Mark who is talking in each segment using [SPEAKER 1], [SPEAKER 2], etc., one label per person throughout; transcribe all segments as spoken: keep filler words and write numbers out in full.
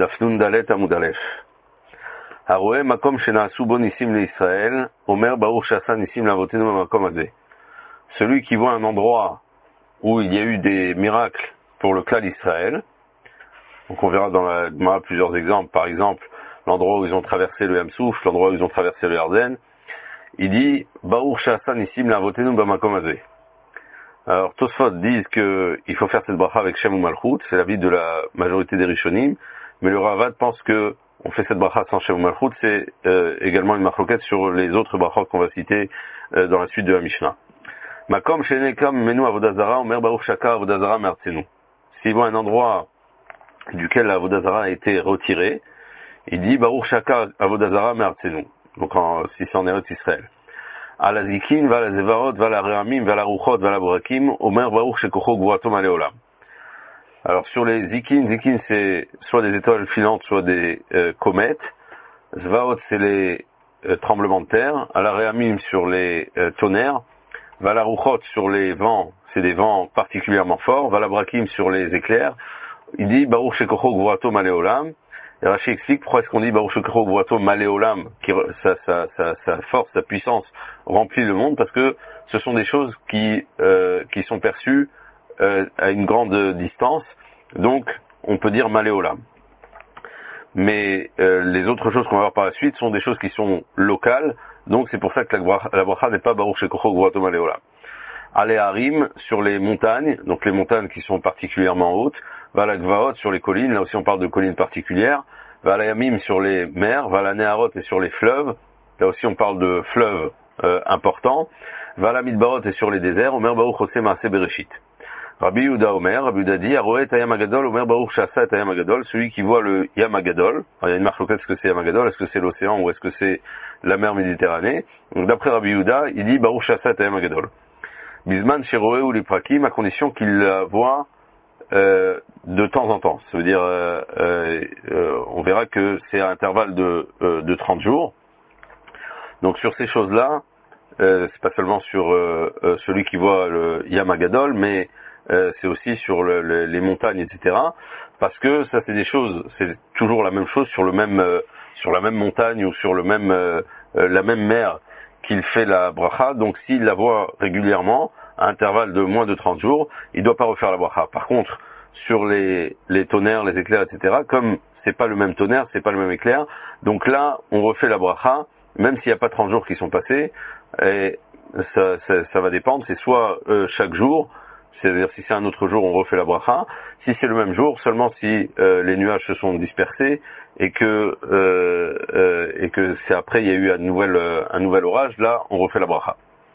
[SPEAKER 1] דף נ"ד עמוד א'. הרואה מקום שנעשו בו ניסים לישראל, אומר ברוך שעשה ניסים לאבותינו במקום הזה. Celui qui voit un endroit où il y a eu des miracles pour le clan d'Israël, donc on verra dans la Gemara plusieurs exemples, par exemple l'endroit où ils ont traversé le Yam Souf, l'endroit où ils ont traversé le Yarden, il dit Baruch Sha'asa Nissim La'avotenu Bamakom Hazeh. Alors Tosfot disent que il faut faire cette bracha avec Shem ou Malchut, c'est l'avis de la majorité des Rishonim, mais le Ravad pense que on fait cette bracha sans Shem ou Malchut, c'est euh, également une marloquette sur les autres brachot qu'on va citer euh, dans la suite de la Mishnah. Makom Shenekam Menu Avodazara Omer Baruch Shaka Avodazara Mertzenu. S'il voit un endroit duquel la Avodazara a été retirée, il dit Baruch Shaka Avodazara Mertzenu. Donc en, si c'est en Eretz Israël. À la Zikin, va la Zevarot, va la Rehamim, va la Ruchot, va la Borakim, Omer Baruch Shekocho Gvuatom Aleolam. Alors sur les Zikin, Zikin c'est soit des étoiles filantes, soit des euh, comètes. Zvarot c'est les euh, tremblements de terre. À la Rehamim sur les euh, tonnerres. Va la Ruchot sur les vents, c'est des vents particulièrement forts. Va la Borakim sur les éclairs. Il dit Baruch Shekocho Gvuatom Aleolam. Et Rashi explique pourquoi est-ce qu'on dit Baruch Shekocho Gvuatom Aleolam, qui sa, sa, sa, sa force, sa puissance remplit le monde, parce que ce sont des choses qui euh, qui sont perçues euh, à une grande distance, donc on peut dire Maléolam. Mais euh, les autres choses qu'on va voir par la suite sont des choses qui sont locales, donc c'est pour ça que la, la bracha n'est pas Baruch Shekocho Gvuatom Aleolam. Allez Harim sur les montagnes, donc les montagnes qui sont particulièrement hautes, va la Gvaot sur les collines, là aussi on parle de collines particulières, va la Yamim sur les mers, va la Neharot et sur les fleuves, là aussi on parle de fleuves euh, importants, va la Midbarot et sur les déserts, Omer Baruch Ose Maaseh Bereshit. Rabbi Yehuda Omer, Rabbi Yehuda dit, Aroé et Yam Agadol, Omer Baruch Sha'asa et Yam Agadol, celui qui voit le Yam Agadol, il y a une marque locale, est-ce que c'est Yam Agadol, est-ce que c'est l'océan ou est-ce que c'est la mer Méditerranée, donc d'après Rabbi Yehuda, il dit Baruch Sha'asa et Yam Agadol. Bisman Sheroé ou les Prakim, à condition qu'il la voit euh, de temps en temps. Ça veut dire, euh, euh, euh, on verra que c'est à intervalle de, euh, de trente jours. Donc sur ces choses-là, euh, c'est pas seulement sur euh, euh, celui qui voit le Yam Agadol, mais euh, c'est aussi sur le, le, les montagnes, et cetera. Parce que ça, c'est des choses, c'est toujours la même chose sur le même, euh, sur la même montagne ou sur le même, euh, euh, la même mer qu'il fait la bracha, donc s'il la voit régulièrement, à intervalle de moins de trente jours, il ne doit pas refaire la bracha. Par contre, sur les, les tonnerres, les éclairs, et cetera, comme c'est pas le même tonnerre, c'est pas le même éclair, donc là, on refait la bracha, même s'il n'y a pas trente jours qui sont passés, et ça, ça, ça va dépendre, c'est soit euh, chaque jour, c'est-à-dire si c'est un autre jour, on refait la bracha, si c'est le même jour, seulement si euh, les nuages se sont dispersés, et que euh, euh, et que c'est après il y a eu un nouvel euh, un nouvel orage, là on refait la bracha.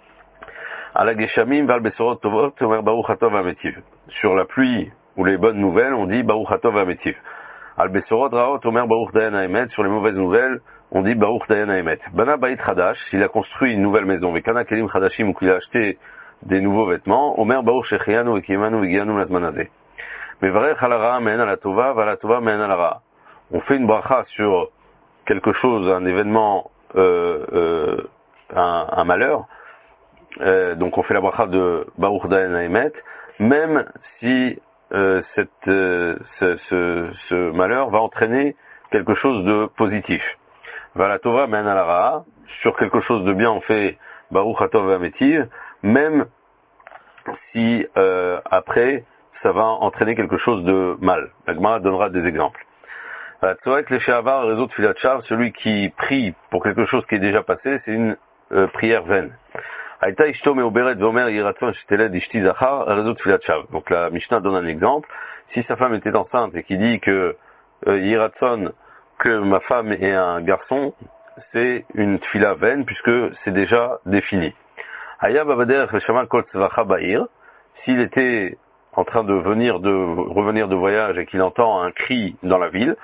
[SPEAKER 1] Ala geshamim val besorot tovot omer baruch hatov v'ametiv. Sur la pluie ou les bonnes nouvelles, on dit baruch hatov v'ametiv. Al besorot raot omer baruch dayan haemet. Sur les mauvaises nouvelles, on dit baruch dayan haemet. Bana bait chadash, s'il a construit une nouvelle maison, vekana kelim chadashim, ou qu'il a acheté des nouveaux vêtements, omer baruch shechianu vekimanu vegianu lazman hazeh. Mevarech al hara me'en ala tova v'ala tova me'en ala ra. On fait une bracha sur quelque chose, un événement, euh, euh, un, un malheur, euh, donc on fait la bracha de Baruch Dayan Haemet, même si euh, cette, euh, ce, ce, ce malheur va entraîner quelque chose de positif. Vala Tova Men Alara, sur quelque chose de bien on fait Baruch Hatov Hametiv, même si euh, après ça va entraîner quelque chose de mal. La Gemara donnera des exemples. Celui qui prie pour quelque chose qui est déjà passé, c'est une euh, prière vaine. Donc la Mishnah donne un exemple. Si sa femme était enceinte et qui dit que euh, Yiratson, que ma femme est un garçon, c'est une tfila vaine puisque c'est déjà défini. S'il était en train de venir de revenir de voyage et qu'il entend un cri dans la ville,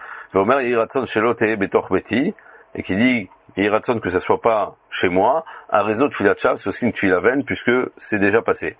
[SPEAKER 1] et qui dit Yiratson que ça soit pas chez moi, un réseau de tfilat shav, c'est aussi une tfila vaine puisque c'est déjà passé.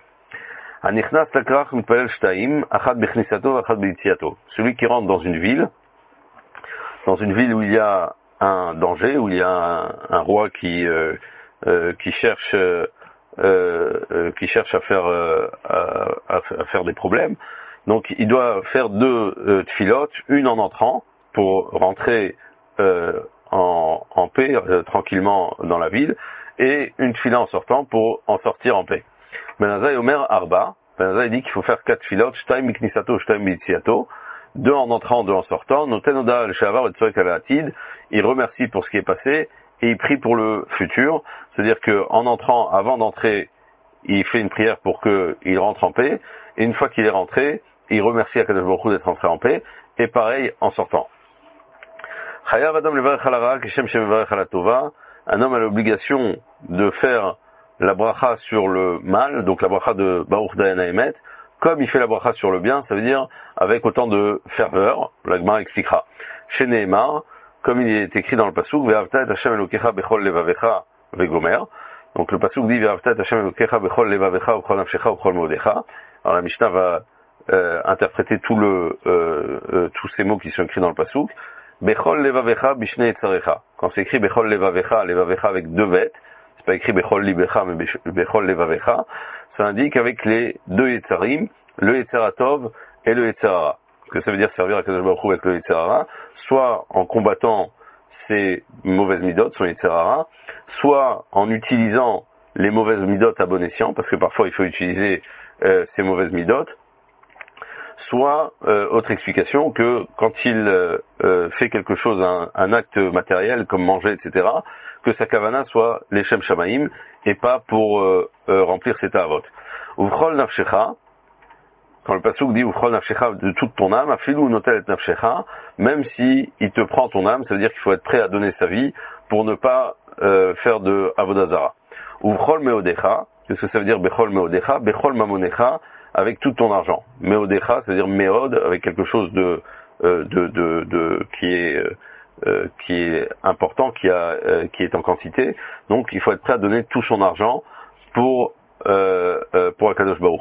[SPEAKER 1] Celui qui rentre dans une ville, dans une ville où il y a un danger, où il y a un, un roi qui euh, euh, qui cherche euh, euh, qui cherche à faire euh, à, à faire des problèmes, donc il doit faire deux euh, tfilot, une en entrant pour rentrer euh, en, en paix, euh, tranquillement dans la ville, et une tefila en sortant pour en sortir en paix. Benazai Omer Arba, Benazai dit qu'il faut faire quatre tefilot, shtaim miknisato, shtaim mitziato, deux en entrant, deux en sortant, noten oda al-shavar et tzorek al-atid, il remercie pour ce qui est passé, et il prie pour le futur, c'est-à-dire que en entrant, avant d'entrer, il fait une prière pour qu'il rentre en paix, et une fois qu'il est rentré, il remercie Akadosh Baruch Hu d'être rentré en paix, et pareil en sortant. Chayav Adam levarech al hara kishem shemevarech al hatova, un homme a l'obligation de faire la bracha sur le mal, donc la bracha de Baruch Dayan Haemet, comme il fait la bracha sur le bien, ça veut dire avec autant de ferveur, la Gemara expliquera. Chez Nehemar, comme il est écrit dans le pasuk, Ve'avta et Hashem Elokecha bechol levavecha vegomer, donc le pasuk dit Ve'avta et Hashem Elokecha bechol levavecha bechol nafshecha bechol modecha. Alors la Mishnah va euh, interpréter tout le, euh, euh, tous ces mots qui sont écrits dans le pasuk. Bechol levavecha bishne etzarecha. Quand c'est écrit Bechol levavecha, levavecha avec deux vêtes, c'est pas écrit Bechol libecha, mais Bechol levavecha, ça indique avec les deux Yetzarim, le Yetzaratov et le Yetzarara. Ce que ça veut dire servir à Kadosh Baruch Hu avec le Yetzarara, soit en combattant ses mauvaises midot, son Yetzarara, soit en utilisant les mauvaises midot à bon escient, parce que parfois il faut utiliser euh, ces mauvaises midot, soit, euh, autre explication, que quand il euh, euh, fait quelque chose, un, un acte matériel, comme manger, et cetera, que sa kavana soit les Shem Shamaim, et pas pour euh, euh, remplir ses ta'avot. Uvchol nafshecha, quand le pasuk dit Uvchol nafshecha de toute ton âme, afilou notel et nafshecha, même si il te prend ton âme, ça veut dire qu'il faut être prêt à donner sa vie pour ne pas euh, faire de avodazara. Uvchol meodecha, qu'est-ce que ça veut dire Bechol meodecha? Bechol mamonecha, avec tout ton argent. Meodecha, c'est-à-dire meod, avec quelque chose de, euh, de, de, de, qui est, euh, qui est important, qui a, euh, qui est en quantité. Donc, il faut être prêt à donner tout son argent pour, euh, euh, pour Akadosh Baruch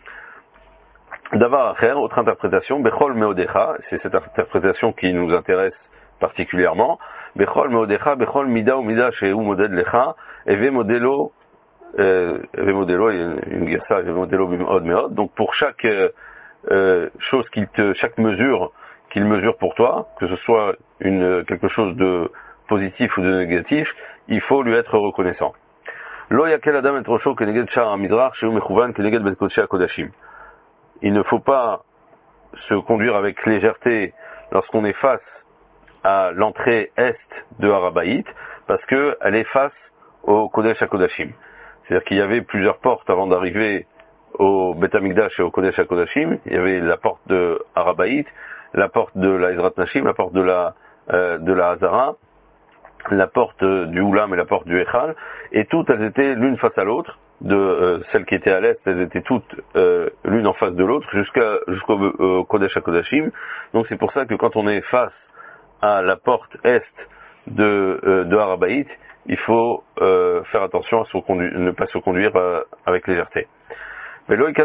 [SPEAKER 1] Hu. Davar acher, autre interprétation, Bechol meodecha, c'est cette interprétation qui nous intéresse particulièrement. Bechol meodecha, Bechol mida ou mida shehu moded lecha, eve modelo, Euh, modelo, une gersa, modelo od meod. Donc pour chaque euh, chose qu'il te, chaque mesure qu'il mesure pour toi, que ce soit une quelque chose de positif ou de négatif, il faut lui être reconnaissant. Lo yakel adam et rosho keneged shar hamizrach sheu mechouvan keneged bet kodshei hakodashim. Il ne faut pas se conduire avec légèreté lorsqu'on est face à l'entrée est de Harabaït, parce que elle est face au Kodesh HaKodashim. C'est-à-dire qu'il y avait plusieurs portes avant d'arriver au Beth Amikdash et au Kodesh HaKodashim. Il y avait la porte de Harabaït, la porte de la Ezrat Nashim, la porte de la, euh, de la Hazara, la porte du Oulam et la porte du Echal, et toutes elles étaient l'une face à l'autre, de euh, celles qui étaient à l'est, elles étaient toutes euh, l'une en face de l'autre, jusqu'à jusqu'au euh, Kodesh HaKodashim. Donc c'est pour ça que quand on est face à la porte est de, euh, de Harabaït, il faut euh, faire attention à se conduire, ne pas se conduire euh, avec légèreté. Il ne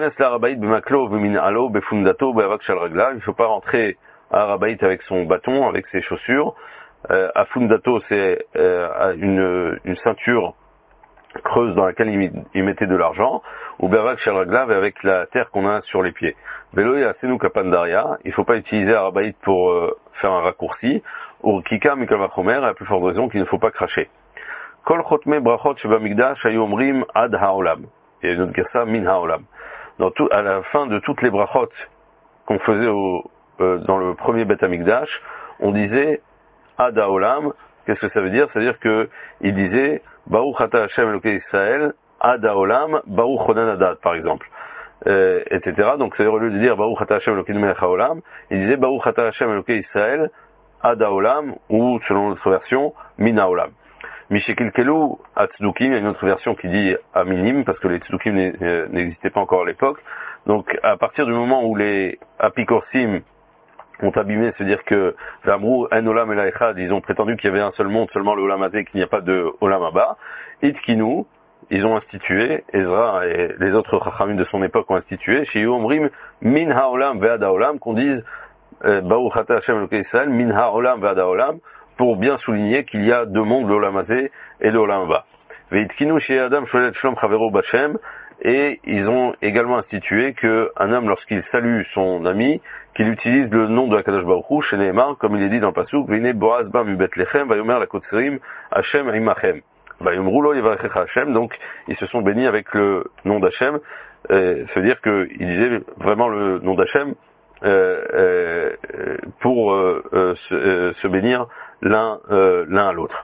[SPEAKER 1] faut pas rentrer à Harabaït avec son bâton, avec ses chaussures. Euh, Afundato, c'est euh, une, une ceinture creuse dans laquelle il, il mettait de l'argent, ou Bevak Shalraglav, avec la terre qu'on a sur les pieds. Veloy Asenu Kapandaria, il ne faut pas utiliser Harabaït pour euh, faire un raccourci, ou Kika Mikavachomer, à la plus forte raison qu'il ne faut pas cracher. Kol Chotme Brachot Sheba Migdash Ayu Omrim Ad Haolam. Il y a une autre gersa, Min Haolam. Dans tout, à la fin de toutes les brachot qu'on faisait au, euh, dans le premier Beth Amikdash, on disait Ad Haolam. Qu'est-ce que ça veut dire? C'est-à-dire que il disait Baruch Ata Hashem Elokei Israël Ad Haolam Baruch Chodan Adad, par exemple, euh, et cetera. Donc c'est au lieu de dire Baruch Ata Hashem Elokei Melech Haolam, il disait Baruch Ata Hashem Elokei Israël Ad Haolam, ou selon notre version Min Haolam. Mishekilkelu à Tzdukim, il y a une autre version qui dit à minim, parce que les Tzdukim n'existaient pas encore à l'époque. Donc à partir du moment où les Apikorsim ont abîmé, c'est-à-dire que Vamrou en Olam el Echad, ils ont prétendu qu'il y avait un seul monde, seulement le Olam Hazé, qu'il n'y a pas de Olam Haba. Itkinu, ils ont institué, Ezra et les autres Chachamim de son époque ont institué, chez Yomrim Min HaOlam Ve'ad HaOlam, qu'on dise Baruch Ata Hashem Elokei Israël Min HaOlam Ve'ad HaOlam, pour bien souligner qu'il y a deux mondes, le Olam Hazé et le Olam Haba. Veitkinu chez Adam Sholet Shlom Chavero Bachem, Et ils ont également institué que un homme, lorsqu'il salue son ami, qu'il utilise le nom de Akadosh Baruch Hu, chez Nehemar, comme il est dit dans le pasuk, Vine Boaz ba mi Bethlehem, vayomer la kotserim, Hashem imachem. Vayomru lo yevarechecha Hashem. Donc, ils se sont bénis avec le nom d'Hashem. Euh, ça veut dire qu'ils disaient vraiment le nom d'Hachem euh, euh, pour euh, euh, se, euh, se bénir l'un euh, l'un à l'autre.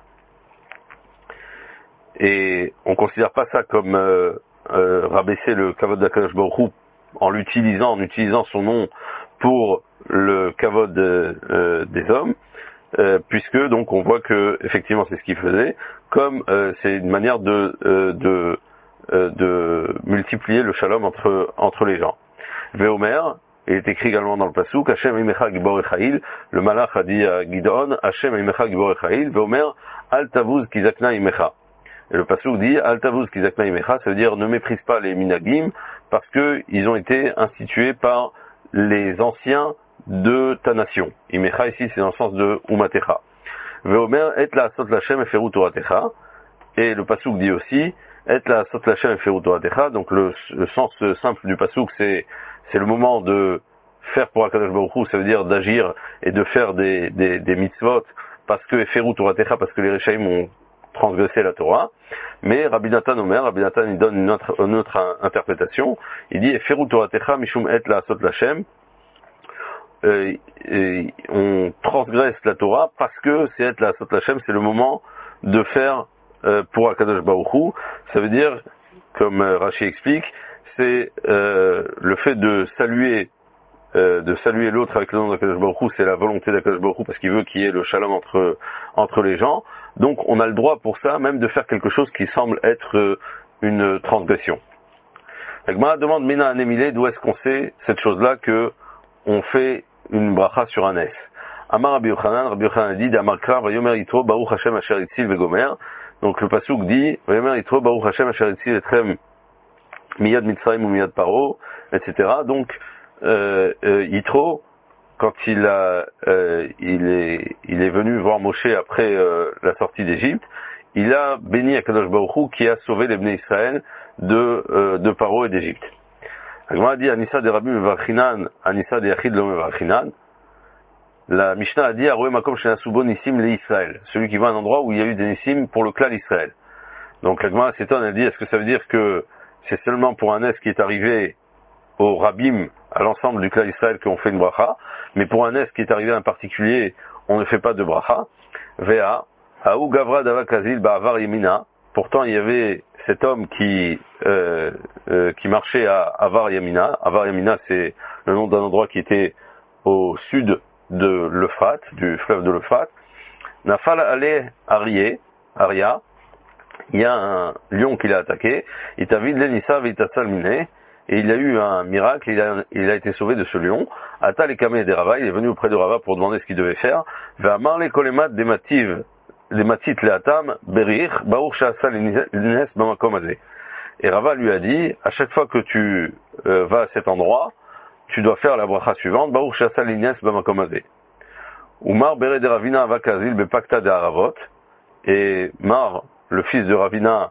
[SPEAKER 1] Et on considère pas ça comme euh, euh, rabaisser le kavod d'Akadosh Baruch Hu en l'utilisant, en utilisant son nom pour le kavod euh, des hommes, euh, puisque donc on voit que effectivement c'est ce qu'il faisait, comme euh, c'est une manière de euh, de de multiplier le shalom entre entre les gens. Veomer, il est écrit également dans le pasuk, Hashem imecha gibor echail, le malach a dit à Gideon, Hashem imecha gibor echail, Veomer, al tavuz kizakna imecha. Et le pasuk dit, al tavuz kizakna imecha, ça veut dire ne méprise pas les minagim, parce que ils ont été institués par les anciens de ta nation. Imecha ici c'est dans le sens de umatecha. Veomer, et la asot lachem eferu toratecha, et le pasuk dit aussi, Et la sot lachem eferu toratecha, donc le, le sens simple du pasuk, c'est c'est le moment de faire pour Akadosh Baruch Hu, ça veut dire d'agir et de faire des des, des mitzvot parce que eferu toratecha, parce que les Réchaïm ont transgressé la Torah. Mais Rabbi Nathan Omer, Rabbi Nathan il donne une autre, une autre interprétation. Il dit eferu toratecha mishum et la sot lachem. Euh, et on transgresse la Torah parce que c'est et la sot lachem, c'est le moment de faire pour Akadosh Baruch Hu. Ça veut dire, comme Rashi explique, c'est euh, le fait de saluer euh, de saluer l'autre avec le nom d'Akadosh Baruch Hu, c'est la volonté d'Akadosh Baruch Hu parce qu'il veut qu'il y ait le shalom entre entre les gens. Donc on a le droit pour ça même de faire quelque chose qui semble être une transgression. La Gemara demande Mina Anemile, d'où est-ce qu'on sait cette chose-là que on fait une bracha sur un es. Amar Rabbi Yochanan, Rabbi Yochanan dit d'Amar Kra vayomer yitro Baruch Hashem asher itzil vegomer. Donc le pasuk dit vayomer yitro Baruch Hashem asher itzil etrem miyad Mitzrayim ou miyad Paro, et cetera. Donc euh, euh, Yitro, quand il a euh, il est il est venu voir Moshe après euh, la sortie d'Égypte, il a béni Akadosh Baruch Hu qui a sauvé les Bnei Israël de euh, de Paro et d'Égypte. La Gemara dit Anissa de Rabbi Mevarchinan, Anissa de Yachid lo Mevarchinan. La Mishnah a dit Aroué makom shenasubo nissim le Israël, celui qui va à un endroit où il y a eu des nissim pour le clan Israël. Donc la Gemara s'étonne, elle dit est-ce que ça veut dire que c'est seulement pour un es qui est arrivé au Rabbim, à l'ensemble du clan Israël qu'on fait une bracha, mais pour un es qui est arrivé à un particulier, on ne fait pas de bracha. Vea, Aou Gavra Davakazil Ba'avar Yemina. Pourtant, il y avait cet homme qui euh, euh, qui marchait à Avar Yamina. Avar Yamina, c'est le nom d'un endroit qui était au sud de l'Euphrate, du fleuve de l'Euphrate. Nafal Ale Arié, Aria. Il y a un lion qui l'a attaqué. Il t'a vu l'Enissa Vitasalmine. Et il a eu un miracle, il a, il a été sauvé de ce lion. Atal et Kameh des Rava, il est venu auprès de Rava pour demander ce qu'il devait faire. Ve'amar le kolemat des mativ, des matit leatam, berir, baour sha'asa l'ines bamakom azé. Et Rava lui a dit, à chaque fois que tu euh, vas à cet endroit, tu dois faire la bracha suivante, baour sha'asa l'ines bamakom azé. Umar bere de Ravina avakazil bepakta de Haravot. Et Mar, le fils de Ravina,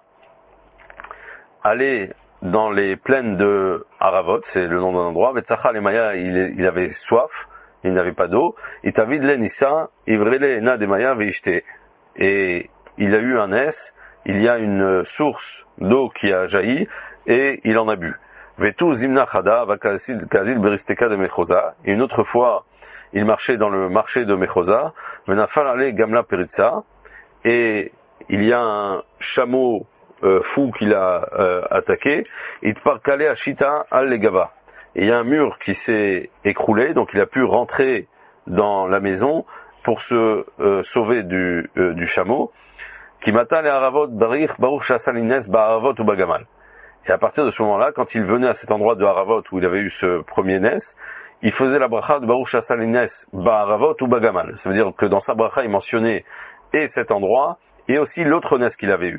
[SPEAKER 1] allait dans les plaines de Haravot, c'est le nom d'un endroit, Vetzachal et Maya, il, il avait soif, il n'avait pas d'eau, Itavid l'Enissa, Ivrele Ena de Maya Veishte. Et il a eu un es, il y a une source d'eau qui a jailli, et il en a bu. Vetu Zimna Chada, Vakazil Beristeka de Mechosa. Et une autre fois, il marchait dans le marché de Mechosa, Venafal Ale Gamla Peritza, et il y a un chameau Euh, fou qu'il a euh, attaqué, il parkalé Ashita al-Legava. Et il y a un mur qui s'est écroulé, donc il a pu rentrer dans la maison pour se euh, sauver du, euh, du chameau. Qui mata les Haravot Barich Baruch Shasalines Baharavot ou Bagamal. Et à partir de ce moment-là, quand il venait à cet endroit de Haravot où il avait eu ce premier nes, il faisait la bracha de Baruch Shasalines Baharavot ou Bagamal. Ça veut dire que dans sa bracha, il mentionnait et cet endroit, et aussi l'autre nes qu'il avait eu.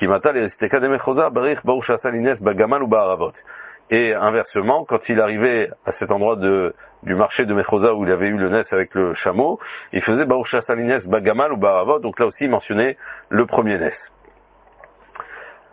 [SPEAKER 1] Et inversement, quand il arrivait à cet endroit de, du marché de Mechosa où il avait eu le nes avec le chameau, il faisait Baruch Salines Bagamal ou Baravot, donc là aussi il mentionnait le premier nes.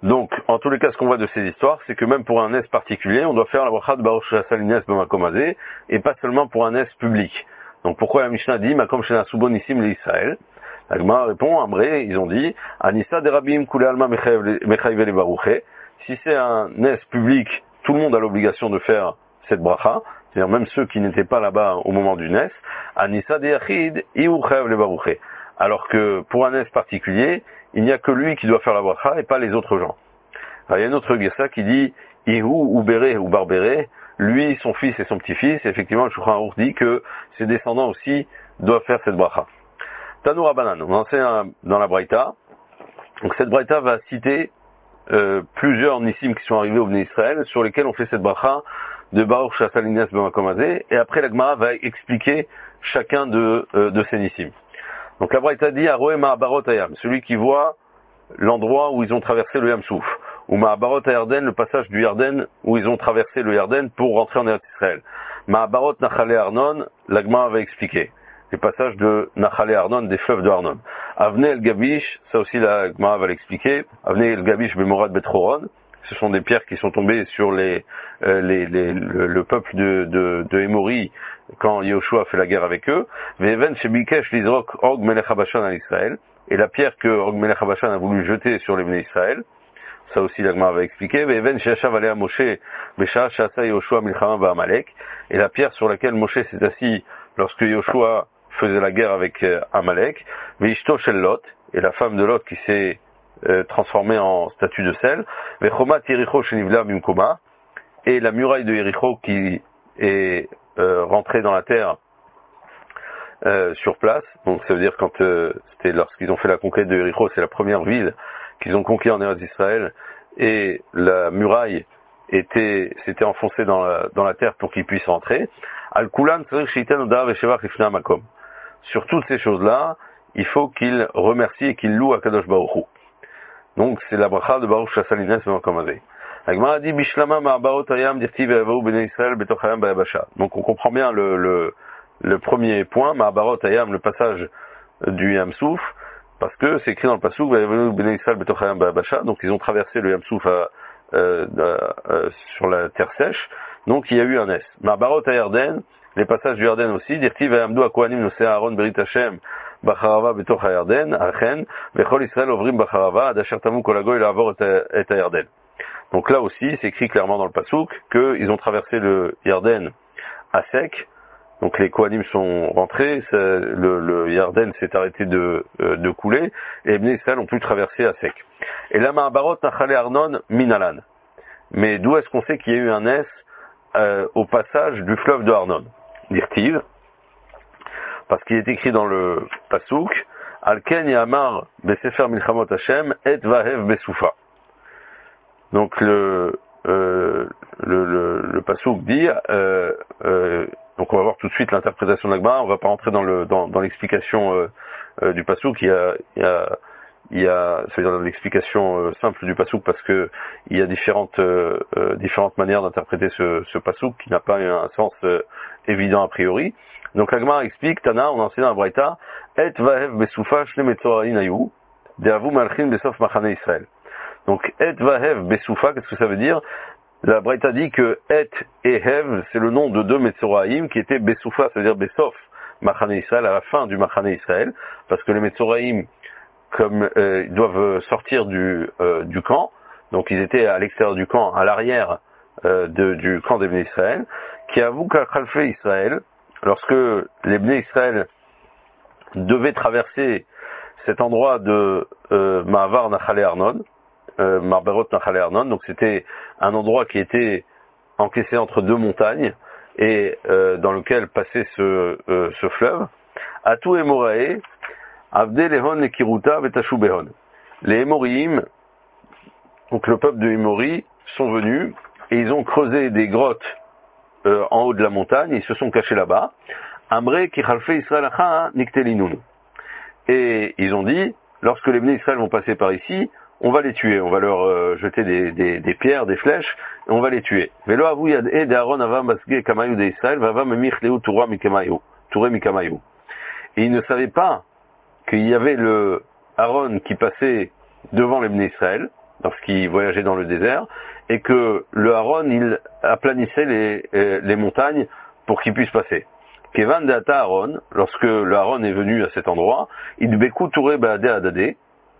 [SPEAKER 1] Donc, en tous les cas, ce qu'on voit de ces histoires, c'est que même pour un S particulier, on doit faire la bracha de Baruch Shasa Lines B'makom Hazeh, et pas seulement pour un S public. Donc, pourquoi la Mishnah dit Makom Shena Subon Nissim l'Israël? La Gemara répond, Amré, ils ont dit, Anissa de Rabim Kule Alma Mechayiv le Baruché. Si c'est un S public, tout le monde a l'obligation de faire cette bracha, c'est-à-dire même ceux qui n'étaient pas là-bas au moment du Nes. Anissa de Yachid Iu Chayav le Baruché. Alors que pour un S particulier, il n'y a que lui qui doit faire la bracha et pas les autres gens. Alors, il y a une autre Gersa qui dit Ihu ou Béré ou Barbéré, lui, son fils et son petit-fils. Et effectivement, le Shulchan Aruch dit que ses descendants aussi doivent faire cette bracha. Tanoura Banan, on enseigne dans la Braïta. Donc cette Braïta va citer euh, plusieurs nissim qui sont arrivés au Bnei Israël sur lesquels on fait cette bracha de Baruch Shasa Lines B'makom Hazeh. Et après la Gemara va expliquer chacun de, euh, de ces nissim. Donc la Braïta dit Aroé Ma'abarot Hayam, celui qui voit l'endroit où ils ont traversé le Yam Souf, ou Ma'abarot Yarden, le passage du Yarden où ils ont traversé le Yarden pour rentrer en Eretz Israël. Ma'abarot Nachale Arnon, la Gemara va expliquer les passages de Nachale Arnon, des fleuves de Arnon. Avne El Gabish, ça aussi la Gemara va l'expliquer. Avne El Gabish Bemorad Bethoron, ce sont des pierres qui sont tombées sur les, euh, les, les le, le peuple de, de, de Émori quand Yehoshua fait la guerre avec eux. Ve'even Shebikesh Lizrok Og Melech HaBashan à Israël, et la pierre que Og Melech HaBashan a voulu jeter sur les Bnei Israël. Ça aussi la Gemara va expliquer. Ve'even She'ashav Alea Moshe Besha She'asa Yehoshua Milchama Ba'amalek, et la pierre sur laquelle Moshe s'est assis lorsque Yehoshua faisait la guerre avec euh, Amalek. Ve'ishto Shel Lot, et la femme de Lot qui s'est euh, transformée en statue de sel. Ve'chomat Yericho Shenivla Bimkoma, et la muraille de Yericho qui est euh, rentrée dans la terre euh, sur place. Donc ça veut dire quand euh, c'était lorsqu'ils ont fait la conquête de Yericho, c'est la première ville qu'ils ont conquis en Eretz Israël, et la muraille était s'était enfoncée dans la, dans la terre pour qu'ils puissent rentrer. Al Kulan Tzarich Sheiten Oda Veshevach Lifnei Makom. Sur toutes ces choses-là, il faut qu'il remercie et qu'il loue à Kadosh Baruch Hu. Donc c'est la bracha de Baruch Shasa Lines B'makom Hazeh. La Gemara dit Bishlama Ma'abarot Hayam Dirtiv Ve'avahu Bnei Israël Betoch Hayam Ba'yabasha. Donc on comprend bien le, le, le premier point, Ma'abarot Hayam, le passage du Yam Souf, parce que c'est écrit dans le pasuk Ve'avahu Bnei Israël Betoch Hayam Ba'yabasha. Donc ils ont traversé le Yam Souf à, euh, euh, sur la terre sèche. Donc il y a eu un S. Ma'abarot Hayarden, les passages du Yarden aussi, Dirtiv Ve'amdu HaKohanim Nosei Aaron Berit Hashem Bacharava Betoch Hayarden, Achen, Vechol Israël Ovrim Bacharava, Adasher Tamu Kol Hagoy La'avor et Hayarden. Donc là aussi, c'est écrit clairement dans le pasuk qu'ils ont traversé le Yarden à sec. Donc les Kohanim sont rentrés, le, le Yarden s'est arrêté de, de couler, et les Bnei Israël ont pu traverser à sec. Et là, Ma'abarot Nachale Arnon Minalan. Mais d'où est-ce qu'on sait qu'il y a eu un S euh, au passage du fleuve de Arnon? Dirtiv, parce qu'il est écrit dans le pasuk Alken Yamar Besefer Milchamot Hashem et Vahev Besoufa. Donc le euh, le, le, le pasuk dit euh, euh, donc on va voir tout de suite l'interprétation de l'Agma, on va pas rentrer dans le dans, dans l'explication euh, euh, du pasuk. Il y a il y a il y a c'est-à-dire dans l'explication euh, simple du pasuk, parce que il y a différentes euh, euh, différentes manières d'interpréter ce ce pasuk qui n'a pas un sens euh, évident a priori. Donc l'Agma explique Tana, on enseigne dans la Braïta et vahev besoufa shne metzorain ayu de'avu malchin besof machane Israël. Donc, et vahev besoufa, qu'est-ce que ça veut dire? La Braïta dit que et et hev, c'est le nom de deux Metzoraïm qui étaient besoufa, ça veut dire besof machane Israël, à la fin du machane Israël, parce que les Metzoraïm, comme euh, ils doivent sortir du euh, du camp, donc ils étaient à l'extérieur du camp, à l'arrière euh, de, du camp des Bnei Israël, qui avoue qu'à Khalfe Israël, lorsque les Bnei Israël devaient traverser cet endroit de euh, Ma'avar Nachale Arnon, Euh, Marberot Nachale Arnon, donc c'était un endroit qui était encaissé entre deux montagnes et euh, dans lequel passait ce, euh, ce fleuve. Atou Emorae, Avde Lehon Nekiruta Vetashu Behon. Les Émoriim, donc le peuple de Émori, sont venus et ils ont creusé des grottes euh, en haut de la montagne, ils se sont cachés là-bas. Amre Kichalfe Israël Acha Niktelinun. Et ils ont dit, lorsque les Bnei Israël vont passer par ici, on va les tuer, on va leur euh, jeter des, des, des pierres, des flèches, et on va les tuer. Velo avu yad e de Aaron avam basge kamayu de Israël, vava memich leu toura mikamayu, touré mikamayu. Et ils ne savaient pas qu'il y avait le Aaron qui passait devant les Bnei Israël, lorsqu'il voyageait dans le désert, et que le Aaron, il aplanissait les, les montagnes pour qu'il puisse passer. Kevan Data Aaron, lorsque le Aaron est venu à cet endroit, il Bekou Touré Baadé Adadé,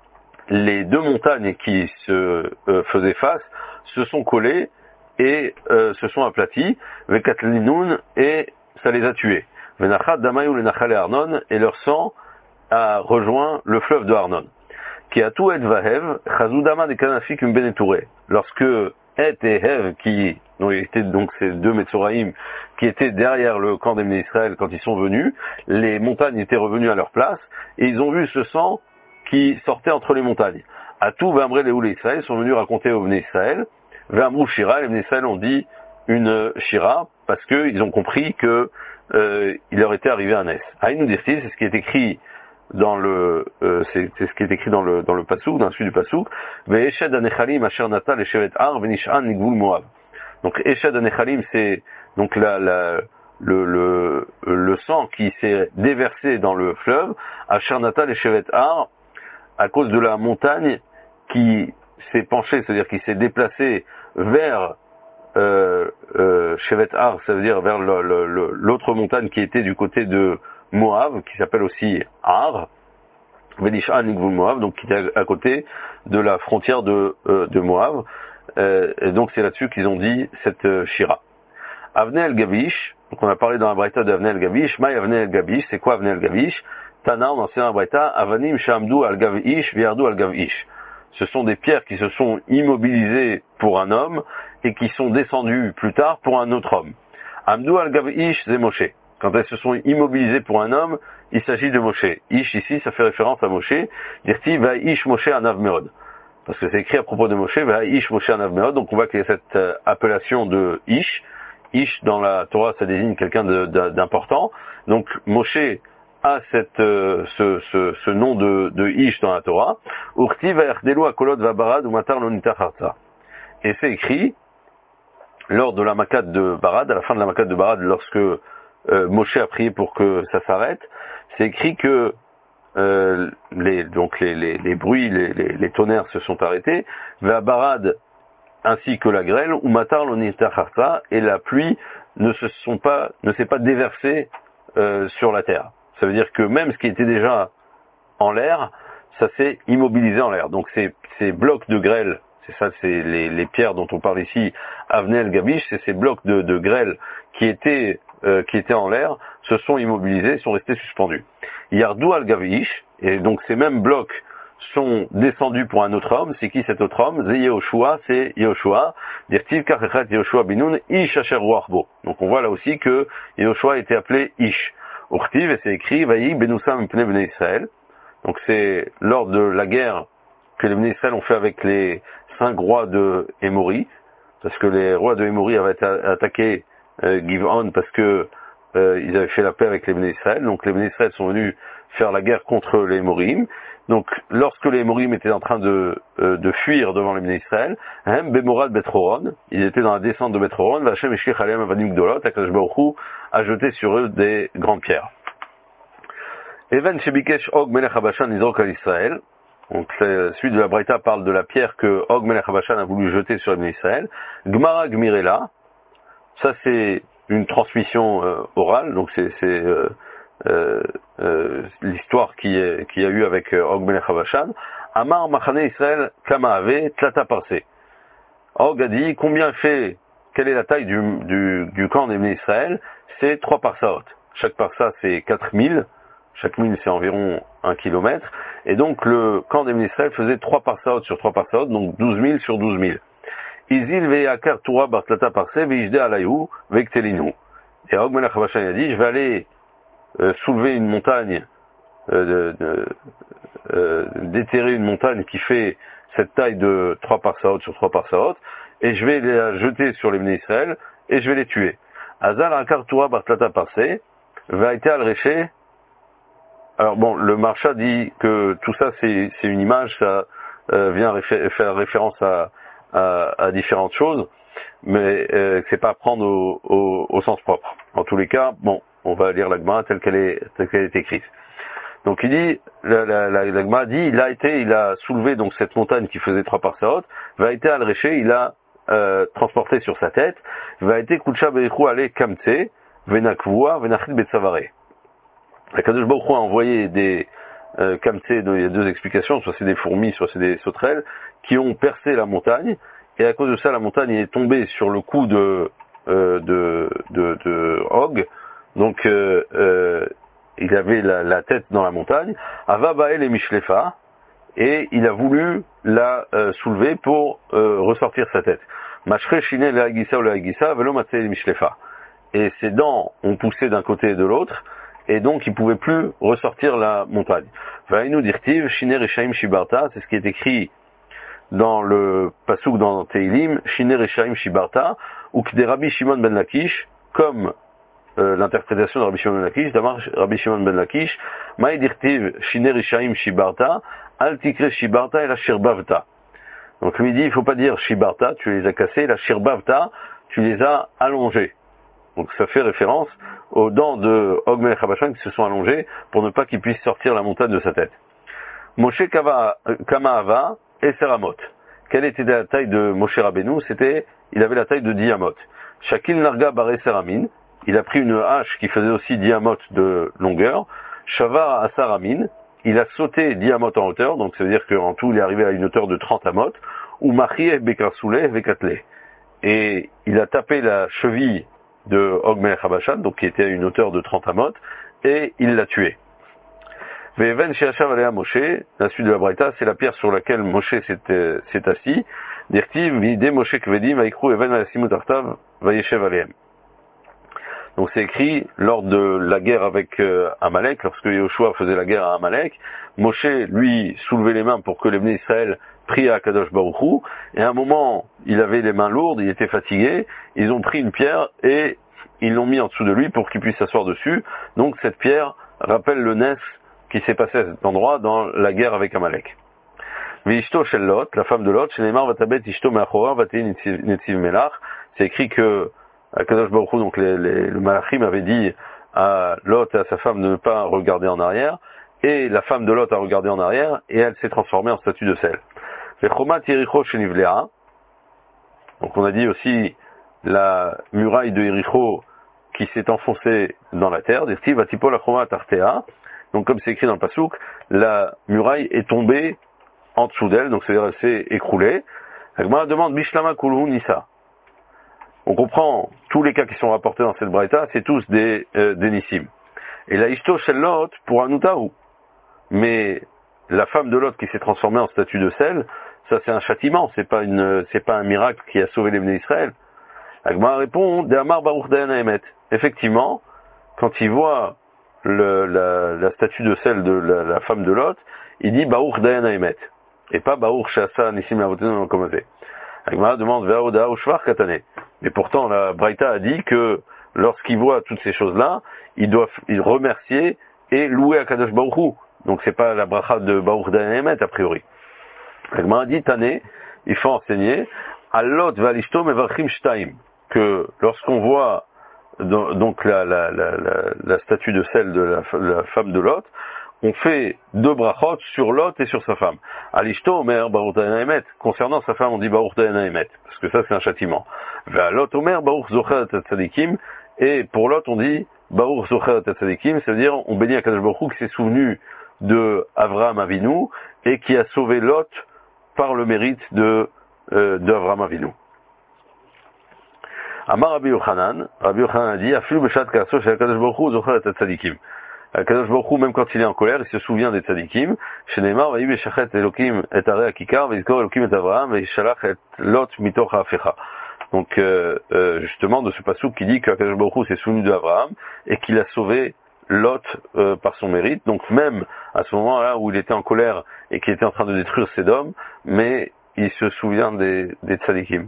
[SPEAKER 1] les deux montagnes qui se euh, faisaient face se sont collées et euh, se sont aplaties, Vekatlinoun, et ça les a tués. Venachat Damayou le Nachale Arnon, et leur sang a rejoint le fleuve de Arnon. Qui a tout et Vahev, Chazudama de Kanafik Mbenetouré. Lorsque Et et Hev, qui donc, étaient donc ces deux Metzoraïm, qui étaient derrière le camp des Bnei Israël quand ils sont venus, les montagnes étaient revenues à leur place, et ils ont vu ce sang qui sortait entre les montagnes. À tout Vambré les Oulé Israël sont venus raconter aux Bnei Israël, Vamrou Shira, les Bnei Israël ont dit une Shira, parce qu'ils ont compris que euh, il leur était arrivé un Nes. Haïnou Dirti, c'est ce qui est écrit dans le, euh, c'est, c'est ce qui est écrit dans le, dans le Passouk, dans la suite du Passouk, Ve'eshed anechalim asher nata leshevet ar ve'nish'an nigvul Moab. Donc, Eshed anechalim, c'est, donc la, la, le, le, le sang qui s'est déversé dans le fleuve, asher nata leshevet ar, à cause de la montagne qui s'est penchée, c'est-à-dire qui s'est déplacée vers, euh, euh, Shevet Ar, ça veut dire vers le, le, le, l'autre montagne qui était du côté de Moab, qui s'appelle aussi Ar, Velishan Nigvul Moab, donc qui était à côté de la frontière de, euh, de Moab. Euh, et donc c'est là-dessus qu'ils ont dit cette euh, Shira. Avnei El Gavish, donc on a parlé dans la Braïta d'Avnei El Gavish. Maï Avnei El Gavish, c'est quoi Avnei El Gavish? Tana, on enseigne dans la Braïta, Avanim Shamdu Al Gavish, Viardu Al Gavish. Ce sont des pierres qui se sont immobilisées pour un homme et qui sont descendues plus tard pour un autre homme. Amdu Al Gavish, c'est Moshe. Quand elles se sont immobilisées pour un homme, il s'agit de Moshe. Ish, ici, ça fait référence à Moshe. Dirti, va Ish Moshe Anav Meod. Parce que c'est écrit à propos de Moshe, va Ish Moshe Anav Meod. Donc on voit qu'il y a cette euh, appellation de Ish. Ish, dans la Torah, ça désigne quelqu'un de, de, d'important. Donc Moshe a cette, euh, ce, ce, ce nom de, de Ish dans la Torah. Urti va Erdelu Akolot va Barad ou Matar Lonita Harta. Et c'est écrit, lors de la Makat de Barad, à la fin de la Makat de Barad, lorsque Euh, Moshe a prié pour que ça s'arrête, c'est écrit que euh, les, donc les, les, les bruits, les, les, les tonnerres se sont arrêtés, Ve'abarad ainsi que la grêle, ou matar l'onita harta, et la pluie ne se sont pas, ne s'est pas déversée euh, sur la terre. Ça veut dire que même ce qui était déjà en l'air, ça s'est immobilisé en l'air. Donc ces, ces blocs de grêle, c'est ça, c'est les, les pierres dont on parle ici, Avnei El Gavish, c'est ces blocs de, de grêle qui étaient Euh, qui étaient en l'air, se sont immobilisés, sont restés suspendus. Yardou al-Gavish, et donc ces mêmes blocs sont descendus pour un autre homme. C'est qui cet autre homme? C'est Yehoshua, c'est Yehoshua. Dirtiv kachet Yehoshua binoun ish asher ruachbo. Donc on voit là aussi que Yehoshua était appelé Ish. Urtiv, et c'est écrit, vayi benusam mipnei bnei Israël. Donc c'est lors de la guerre que les bnei Israël ont fait avec les cinq rois de Émori, parce que les rois de Émori avaient été attaqués Euh, Giv'on, parce que euh, ils avaient fait la paix avec les Bnei Israël. Donc les Bnei Israël sont venus faire la guerre contre les Émorim. Donc lorsque les Émorim étaient en train de, euh, de fuir devant les Bnei Israël, Hem Bemorad Bethoron, ils étaient dans la descente de Bethoron, Vachem Eshlich Alem Avanim Gdolot, Akadosh Baruch Hu a jeté sur eux des grandes pierres. Even Shebikesh Og Melech Habashan Nizrok al Israël. Donc la suite de la Braïta parle de la pierre que Og Melech Habashan a voulu jeter sur les Bnei Israël. Gmara Gmirela. Ça c'est une transmission euh, orale, donc c'est, c'est euh, euh, euh, l'histoire qui est qui a eu avec euh, Og Melech Habashan. Amar Machane Israël Kama Ave Tlata Parse. Og a dit combien fait, quelle est la taille du du, du camp des Bnei Israël? C'est trois parsaot. Chaque parsa c'est quatre mille. Chaque mille c'est environ un kilomètre. Et donc le camp des Bnei Israël faisait trois parsaot sur trois parsaot, donc douze mille sur douze mille. Izil ve'yakar Torah bartlata parse ve'ijde alayhu ve'ktelinu. Et Og Melech Habashan a dit, je vais aller euh, soulever une montagne, euh, de, de, euh, déterrer une montagne qui fait cette taille de trois parsaot sur trois parsaot, et je vais la jeter sur les Bnei Israël, et je vais les tuer. Azal akar Torah bartlata parse ve'aite al reché. Alors bon, le Marsha dit que tout ça c'est, c'est une image, ça euh, vient réfé- faire référence à À, à différentes choses, mais euh, c'est pas à prendre au, au, au sens propre. En tous les cas, bon, on va lire la Gemara telle qu'elle est, telle qu'elle est écrite. Donc il dit, la, la, la, la Gemara dit, il a été, il a soulevé donc cette montagne qui faisait trois parsaot, va été al réché, il a euh, transporté sur sa tête, va été kucha berichu ale kamtse, venakvua, venachit betsavare. Akadosh Baruch Hu a envoyé des euh, kamtse, il y a deux explications, soit c'est des fourmis, soit c'est des sauterelles, qui ont percé la montagne, et à cause de ça, la montagne est tombée sur le cou de, euh, de, de, de Og, donc euh, euh, il avait la, la tête dans la montagne, Ava Bael et Mishlefa, et il a voulu la euh, soulever pour euh, ressortir sa tête. Mashre Shine le Hagisa ou le Hagisa, Velo Matse et Mishlefa. Et ses dents ont poussé d'un côté et de l'autre, et donc il pouvait plus ressortir la montagne. Vainu dirtiv, Shine Rishaim Shibarta, c'est ce qui est écrit dans le Pasuk dans Teilim, Shine Rishaim Shibarta, ou Kde Rabbi Shimon ben Lakish, comme Euh, l'interprétation de Rabbi Shimon ben Lakish, d'Amar Rabbi Shimon ben Lakish, Maï dirtiv Shine Rishaim Shibarta, Al Tikre Shibarta et la Shirbavta. Donc lui dit, il faut pas dire Shibarta, tu les as cassés, la Shirbavta, tu les as allongés. Donc ça fait référence aux dents de Og Melech HaBashan qui se sont allongées pour ne pas qu'il puisse sortir la montagne de sa tête. Moshe Kama Ava et Seramot. Quelle était la taille de Moshe Rabbeinu? C'était, il avait la taille de Diamot. Shakil Narga Bare Seramin. Il a pris une hache qui faisait aussi diamot de longueur. Shavar Asaramin, il a sauté diamot en hauteur, donc ça veut dire qu'en tout il est arrivé à une hauteur de trente amot. Ou Machieh Bekarsouleh Vekatle. Et il a tapé la cheville de Og Melech HaBashan, donc qui était à une hauteur de trente amot, et il l'a tué. Ve'even she'ashav alea Moshe, la suite de la Braïta, c'est la pierre sur laquelle Moshe s'est, s'est assis. Dirtiv vide Moshe kvedim vaikru even alasimu tartav vayeshev aleem. Donc c'est écrit lors de la guerre avec euh, Amalek, lorsque Yoshua faisait la guerre à Amalek, Moshe lui soulevait les mains pour que les Bnei Israël prient à Kadosh Baruch Hu, et à un moment il avait les mains lourdes, il était fatigué, ils ont pris une pierre et ils l'ont mis en dessous de lui pour qu'il puisse s'asseoir dessus. Donc cette pierre rappelle le Nes qui s'est passé à cet endroit dans la guerre avec Amalek. Vishto shel Lot, la femme de Lot, Shenemar vatabet ishto me'achora vatei netziv melach, c'est écrit que Kadosh Baruch Hu, donc les, les, le Malachim avait dit à Lot et à sa femme de ne pas regarder en arrière, et la femme de Lot a regardé en arrière, et elle s'est transformée en statue de sel. Vechomat Yericho shenivlea, donc on a dit aussi la muraille de Yericho qui s'est enfoncée dans la terre, dirtiv vatipol la chomat artea, donc comme c'est écrit dans le Pasuk, la muraille est tombée en dessous d'elle, donc c'est-à-dire elle s'est écroulée. Agma demande Bishlama kulhu nisa. On comprend tous les cas qui sont rapportés dans cette braïta, c'est tous des, euh, des nissim. Et la ishto shel Lot pour Anoutahu. Mais la femme de Lot qui s'est transformée en statue de sel, ça c'est un châtiment, c'est pas une, c'est pas un miracle qui a sauvé les Bnei Israël. Agma répond, de Amar Baruch Dayan Haemet. Effectivement, quand il voit le, la, la statue de sel de la, la femme de Lot, il dit Baruch Dayan Haemet. Et pas Baruch Shasa Nissim Lavotenu Komazé. Agma demande Ve'oda Ushvar Katane. Mais pourtant, la Braïta a dit que lorsqu'il voit toutes ces choses-là, il doit il remercier et louer à Kadosh Baruch Hu. Donc c'est pas la bracha de Baruch Dayan Haemet a priori. Agma a dit Tané, il faut enseigner Alot Valishto Mevarchim Shtaim, que lorsqu'on voit donc la, la, la, la, la statue de sel de la, la femme de Lot, on fait deux brachot sur Lot et sur sa femme. Alishto Omer Baruch Dayan Haemet. Concernant sa femme, on dit Baruch Dayan Haemet, parce que ça c'est un châtiment. Lot Omer Baruch Zocher et Tzadikim. Et pour Lot, on dit Baruch Zocher et Tzadikim, c'est-à-dire on bénit Akadosh Baruch Hu qui s'est souvenu de Avraham Avinu et qui a sauvé Lot par le mérite de euh, d'Avraham Avinu. Amar Rabbi Yochanan, Rabbi Yochanan a dit Aflu Beshat Kaso Shel Akadosh Baruch Hu Zocher et Tzadikim. Kadosh Baruch Hu, même quand il est en colère, il se souvient des tzadikim. Sheneimar, vaïm eshachet Elokim et arei akikar, veizkor Elokim et Avraham, veishalach et Lot mitoch ha'afecha. Donc, euh, euh, justement, de ce passouk qui dit que Kadosh Baruch Hu s'est souvenu d'Avraham et qu'il a sauvé Lot euh, par son mérite. Donc, même à ce moment-là où il était en colère et qu'il était en train de détruire Sédom, mais il se souvient des, des tzadikim.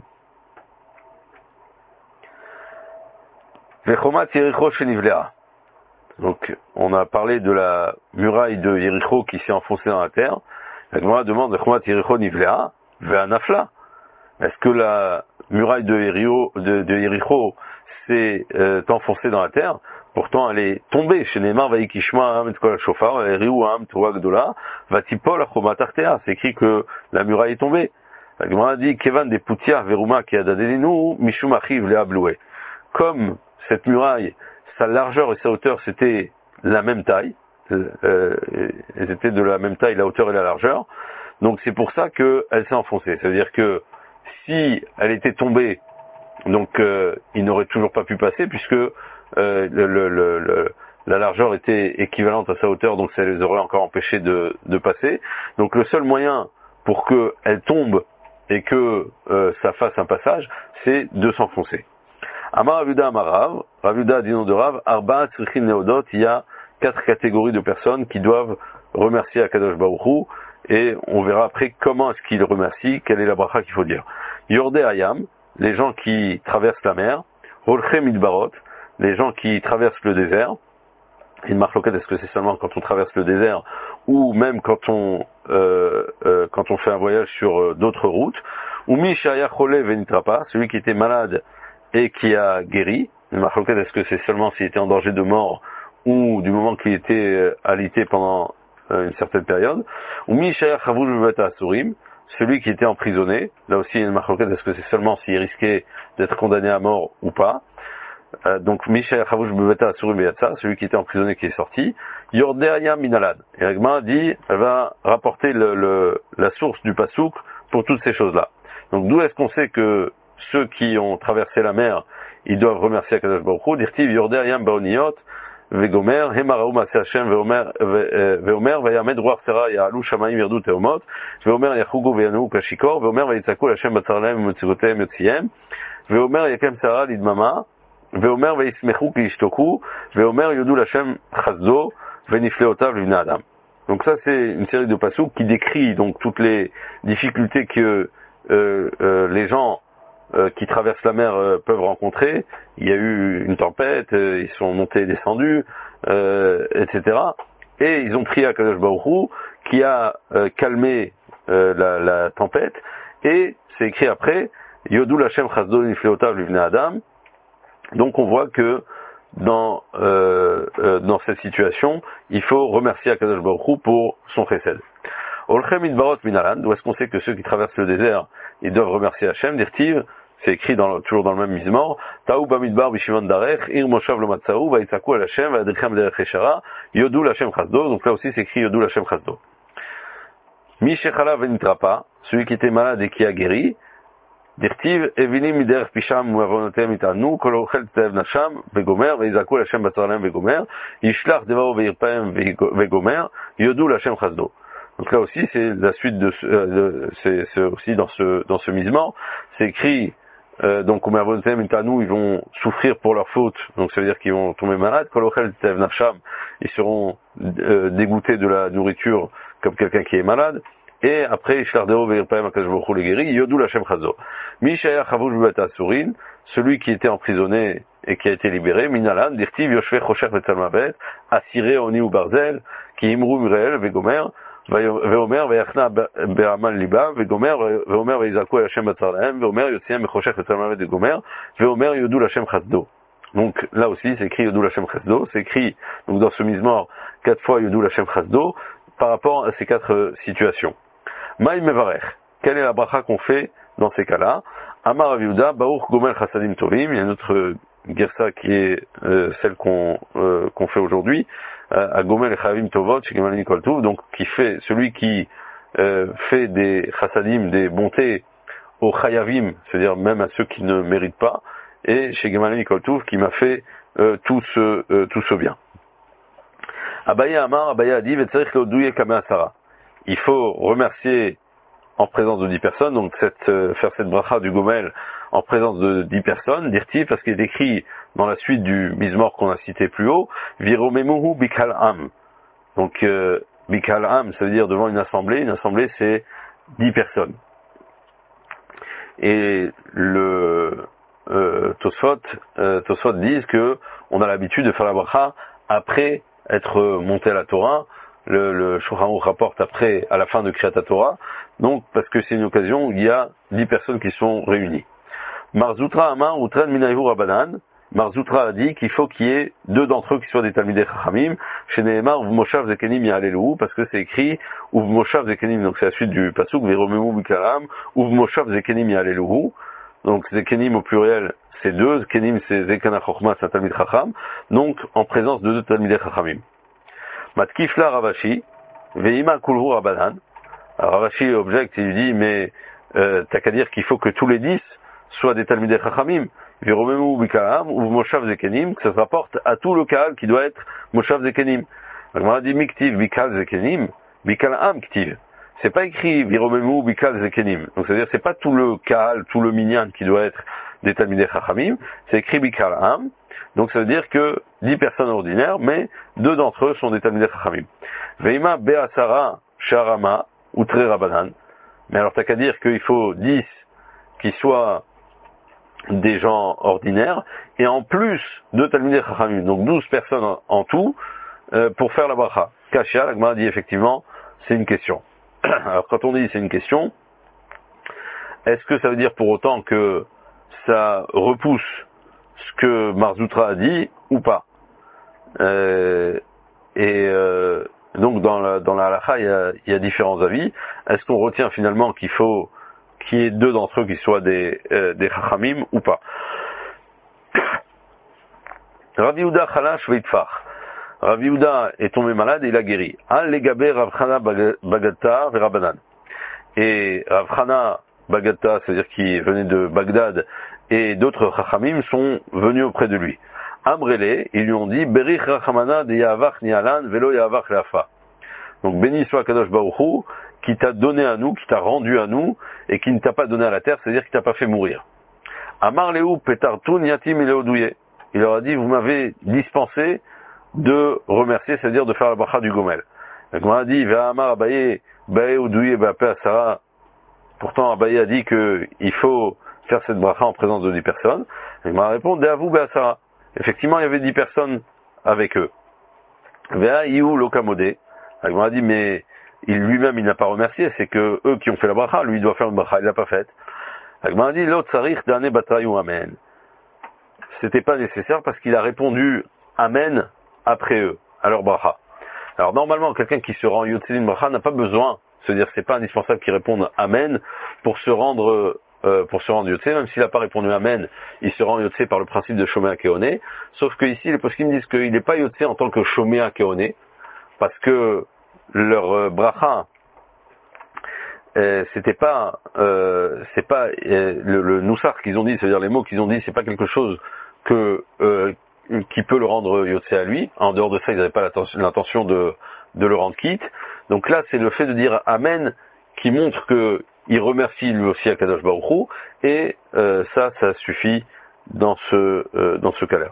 [SPEAKER 1] Vechomat Yericho shenivlea. Donc, on a parlé de la muraille de Yericho qui s'est enfoncée dans la terre. La Gemara demande de Chomat Yericho Nivlea, Ve'anafla. Est-ce que la muraille de Yericho, de, de Yericho s'est euh, enfoncée dans la terre? Pourtant, elle est tombée. Chez Neymar, Vaikishma, Am, Etkol, Shofar, Riou, Am, Troua, Gdola, Vatipol, Achoma, Tartea. C'est écrit que la muraille est tombée. La Gemara dit, Kevan des Poutiar, Veruma, qui a dadelinu, Mishum, Achiv, le Abloué. Comme cette muraille, sa largeur et sa hauteur, c'était la même taille. Euh, elles étaient de la même taille, la hauteur et la largeur. Donc c'est pour ça qu'elle s'est enfoncée. C'est-à-dire que si elle était tombée, donc euh, il n'aurait toujours pas pu passer puisque euh, le, le, le, la largeur était équivalente à sa hauteur, donc ça les aurait encore empêchés de, de passer. Donc le seul moyen pour qu'elle tombe et que euh, ça fasse un passage, c'est de s'enfoncer. Amar Ravuda Amar Rav, Ravuda dit nom de Rav, Arba Tzrichin Neodot, il y a quatre catégories de personnes qui doivent remercier Akadosh Baruch Hu, et on verra après comment est-ce qu'ils remercient, quelle est la bracha qu'il faut dire. Yordé Hayam, les gens qui traversent la mer, Holchem Midbarot, les gens qui traversent le désert. Une marloquette, est-ce que c'est seulement quand on traverse le désert ou même quand on euh, euh, quand on fait un voyage sur euh, d'autres routes. Ou Mishaya Chole Venitrapa, celui qui était malade et qui a guéri. Une marloquette, est-ce que c'est seulement s'il était en danger de mort ou du moment qu'il était euh, alité pendant euh, une certaine période. Ou Mishaya Chavush Bevata Asurim, celui qui était emprisonné. Là aussi, une marloquette, est-ce que c'est seulement s'il risquait d'être condamné à mort ou pas. Euh, donc Mishael Chavush Bevata Asurim Beyatsa, celui qui était emprisonné qui est sorti. Yordeaya Minalad. Et la Gemara dit, elle va rapporter le, le, la source du pasouk pour toutes ces choses-là. Donc d'où est-ce qu'on sait que ceux qui ont traversé la mer, ils doivent remercier Akadosh Baruch Hu. Dirtiv Yordeaya Baoniyot Vegomer Hemaraou Maseh Hashem Veomer Veomer Vayamed Ruach Sera Ya'alu Shamayim Yerdu Teomot Veomer Yachugu Veyanu Kashikor Veomer Vayitzaku Hashem Batzarlem Mutzigotem Yotziem Veomer Yakem Sara Lidmama Veomer Vaismechu Kishtoku, Veomer Yodul Hashem Chazdo, Venifleotav Livna Adam. Donc ça c'est une série de passouk qui décrit donc toutes les difficultés que euh, euh, les gens euh, qui traversent la mer euh, peuvent rencontrer. Il y a eu une tempête, euh, ils sont montés et descendus, euh, et cetera. Et ils ont prié à Kadosh Baruch Hu qui a euh, calmé euh, la, la tempête. Et c'est écrit après, Yodul Hashem Chazdo, Venifleotav Livna Adam. Donc on voit que dans euh, euh, dans cette situation, il faut remercier Akadosh Baruch Hu pour son chesed. Olchem Midbarot Minalan, d'où est-ce qu'on sait que ceux qui traversent le désert, ils doivent remercier Hachem, dirtiv, c'est écrit dans, toujours dans le même mismor, Taou Bamidbar Bishimon Darech, Ir Moshav Lo Matzaou, Vaitzaku El Hachem, Vaadrichem Derech Eshara, Yodul Hachem Chazdo, donc là aussi c'est écrit Yodul Hachem Chazdo. Mi Shechala Venitrapa, celui qui était malade et qui a guéri, Dirtiv, Evinim Miderech Pisham Muavonotem Itanu, Kol Ochel Tev Nasham, Vegomer, Veizaku Hashem Batzarlem Vegomer, Yishlach Devao Veirpaem Vegomer, Yodul Hashem Chazdo. Donc là aussi, c'est la suite de ce, euh, c'est, c'est aussi dans ce, dans ce misement, c'est écrit, euh, donc, Muavonotem Itanu, ils vont souffrir pour leur faute, donc ça veut dire qu'ils vont tomber malades, Kol Ochel Tev Nasham, ils seront, euh, dégoûtés de la nourriture comme quelqu'un qui est malade. Et après, Ishlardeo Veirpaem Akadosh Baruch Hu les guérit, Yodul Hashem Chazdo. Mishaya Chavush Bevata Asurin, celui qui était emprisonné et qui a été libéré, Minalan, Dirtiv Yoshve Chosher Vetzalmavet, Asiré Oni ou Barzel, qui Imru Mreel, Vegomer, Veomer, Veyachna Be'amal Liba, Vegomer, Veomer Veizaku Hashem Batzarlahem, Veomer Yotziem Chosher Vetzalmavet Vegomer, Veomer Yodul Hashem Chazdo. Donc là aussi, c'est écrit Yodul Hashem Chazdo, c'est écrit donc dans ce mismor quatre fois Yodul Hashem Chazdo par rapport à ces quatre euh, situations. Maï Mevarech, quelle est la bracha qu'on fait dans ces cas-là? Amar Aviuda, Baruch Gomel Chassadim Tovim, il y a une autre gersa qui est euh, celle qu'on euh, qu'on fait aujourd'hui, euh, à Gomel Chavim Tovot, chez Gemalin Koltuv, donc qui fait, celui qui euh, fait des chassadim, des bontés aux chayavim, c'est-à-dire même à ceux qui ne méritent pas, et chez Gemalin Koltuv qui m'a fait euh, tout ce euh, tout ce bien. Abaya Amar, Abaya a dit, Vetzarich Lodouye Kame Asara. Il faut remercier en présence de dix personnes, donc cette, euh, faire cette bracha du Gomel en présence de dix personnes, dirti, parce qu'il est écrit dans la suite du Mizmor qu'on a cité plus haut, Viromemuhu Bikal Am. Donc, euh, Bikal Am, ça veut dire devant une assemblée, une assemblée c'est dix personnes. Et le euh, Tosfot, euh, Tosfot disent que on a l'habitude de faire la bracha après être monté à la Torah. Le, le Shulchan Aruch rapporte après, à la fin de Kriyat Torah, donc parce que c'est une occasion où il y a dix personnes qui sont réunies. Marzoutra Amar Utren Minayu Rabanan, Marzoutra a dit qu'il faut qu'il y ait deux d'entre eux qui soient des Talmidei Chachamim. Chez Nehemar, Uv Moshav Zekenim Ya'alelu, parce que c'est écrit Uv Moshav Zekenim, donc c'est la suite du pasuk, Veromemu Bikalam, Uv Moshav Zekenim Ya'alelu. Donc Zekenim au pluriel, c'est deux, Zekenim c'est Zekana Chochma, c'est un Talmid Chacham, donc en présence de deux Talmidei Chachamim. Matkifla Ravashi, Veima Kulhu Rabanan. Alors Ravashi objecte, il lui dit, mais euh, t'as qu'à dire qu'il faut que tous les dix soient des Talmidei Chachamim. Viromemu Bikalam ou Moshav Zekenim, que ça se rapporte à tout le Kaal qui doit être Moshav Zekenim. Donc on a dit Miktiv Bikal Zekenim, Bikalam Ktiv. C'est pas écrit Viromemu Bikal Zekenim. Donc c'est-à-dire c'est pas tout le Kaal, tout le minyan qui doit être des Talmidei Chachamim, c'est écrit Bikalam. Donc ça veut dire que dix personnes ordinaires, mais deux d'entre eux sont des Talmidei Chachamim. Veima Be'asara Sharama ou Tre Rabanan. Mais alors t'as qu'à dire qu'il faut dix qui soient des gens ordinaires, et en plus de Talmidei Chachamim, donc douze personnes en, en tout, euh, pour faire la bracha. Kashia, la Gemara dit effectivement, c'est une question. Alors quand on dit c'est une question, est-ce que ça veut dire pour autant que ça repousse ce que Marzoutra a dit, ou pas? euh, Et euh, donc dans la, dans la halakha, il y a, il y a différents avis. Est-ce qu'on retient finalement qu'il faut qu'il y ait deux d'entre eux qui soient des, euh, des chachamim ou pas? Rav Yehuda chalash veitfach. Rav Yehuda est tombé malade et il a guéri. Al legabe Rav Chana Bagata verabanan. Et Rav Chana Bagata, c'est-à-dire qui venait de Bagdad, et d'autres chachamim sont venus auprès de lui. Amrele, ils lui ont dit, Berich rachamana de Yahavach nialan velo Yahavach leafa. Donc béni soit Kadosh Baruch Hu, qui t'a donné à nous, qui t'a rendu à nous, et qui ne t'a pas donné à la terre, c'est-à-dire qui t'a pas fait mourir. Amar Lehu Petartun Yatim Eleodouye. Il leur a dit, vous m'avez dispensé de remercier, c'est-à-dire de faire la bracha du Gomel. Donc on a dit, Va Amar Abaye, Bae Odouye, Bape Asara. Pourtant, Abaye a dit que il faut faire cette bracha en présence de dix personnes. Et il m'a répondu, De Avou Beasara. Effectivement, il y avait dix personnes avec eux. Vea Iou Lokamode. Il m'a dit, mais il lui-même, il n'a pas remercié, c'est que eux qui ont fait la bracha, lui, il doit faire une bracha, il l'a pas faite. Il m'a dit, l'autre sarich d'ane batayou amen. C'était pas nécessaire parce qu'il a répondu amen après eux, à leur bracha. Alors, normalement, quelqu'un qui se rend yotse d'une bracha n'a pas besoin, c'est-à-dire, c'est pas indispensable qu'il réponde amen pour se rendre, euh, pour se rendre yotse, même s'il n'a pas répondu amen, il se rend yotse par le principe de shoméa keoné. Sauf que ici, les poskim disent qu'il n'est pas yotse en tant que shoméa keoné, parce que leur euh, bracha, euh, c'était pas, euh, c'est pas euh, le, le noussar qu'ils ont dit, c'est-à-dire les mots qu'ils ont dit, c'est pas quelque chose que euh, qui peut le rendre yotse à lui. En dehors de ça, ils n'avaient pas l'intention de de le rendre quitte. Donc là, c'est le fait de dire amen qui montre que il remercie lui aussi à Kadosh Baruch Hu, et euh, ça, ça suffit dans ce euh, dans ce cas-là.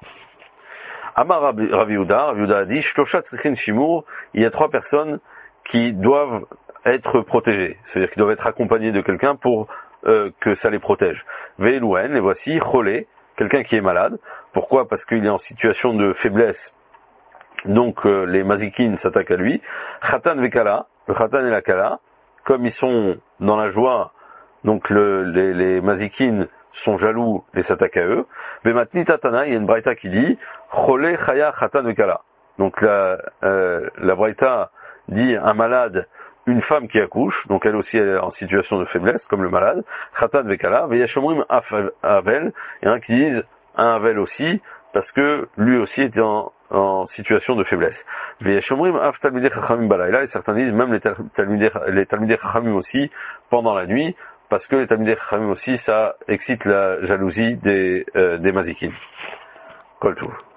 [SPEAKER 1] Amar Rav Yehuda, Rav Yehuda a dit, Shloshat Tzrichin Shimur, il y a trois personnes qui doivent être protégées, c'est-à-dire qu'ils doivent être accompagnés de quelqu'un pour euh, que ça les protège. Ve'elouen, les voici, Cholé, quelqu'un qui est malade. Pourquoi? Parce qu'il est en situation de faiblesse, donc euh, les mazikin s'attaquent à lui. Khatan Vekala, le Khatan et la Kala, comme ils sont dans la joie, donc le, les, les mazikin sont jaloux et s'attaquent à eux. Mais maintenant, Tatana, il y a une braïta qui dit Cholé Chaya Khatan Vekala. Donc la, euh, la braïta dit un malade, une femme qui accouche, donc elle aussi elle est en situation de faiblesse, comme le malade, Khatan Vekala, Veyashomrim Avel, il y en a qui disent un Avel aussi, parce que lui aussi était en, en situation de faiblesse. Veyashomrim Af Talmidei Chachamim Balayla, et certains disent même les Talmidei, les Talmidei Chachamim aussi pendant la nuit, parce que les Talmidei Chachamim aussi, ça excite la jalousie des, euh, des mazikin. Kol Tov.